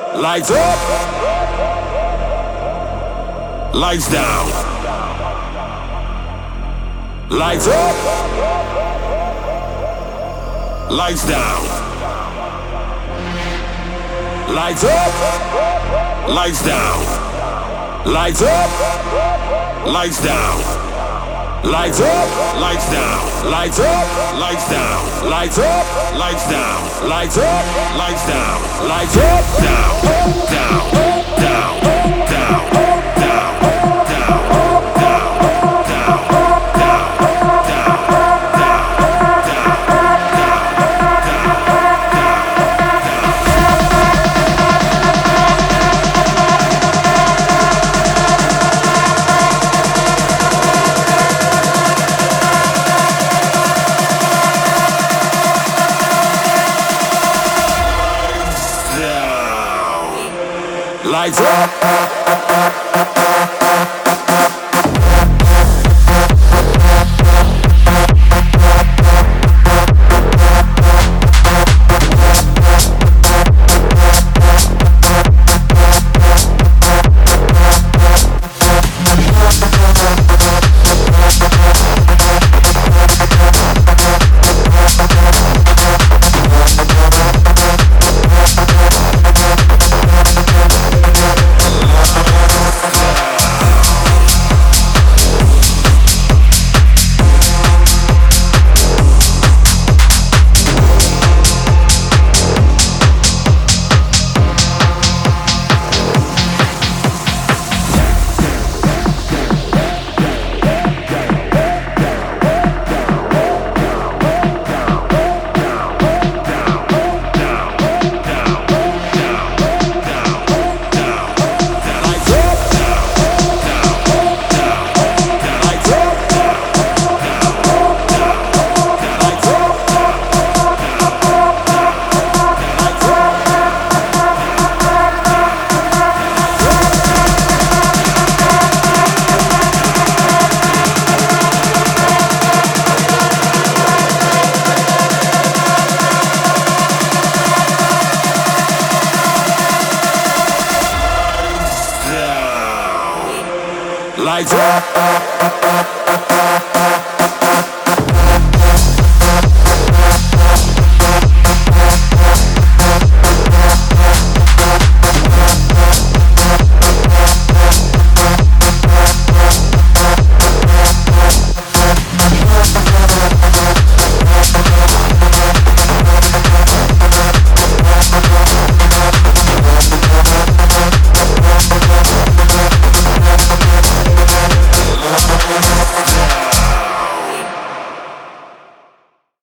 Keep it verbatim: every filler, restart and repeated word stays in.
Lights up. Lights down. Lights up. Lights down. Lights up. Lights down. Lights up. Lights down. Lights up. Lights down. Lights up. Lights down. Lights up. Lights down. Lights up. Lights down. Lights up. Down. Down. Down. Down. Down. Down. Lights up. Lights up.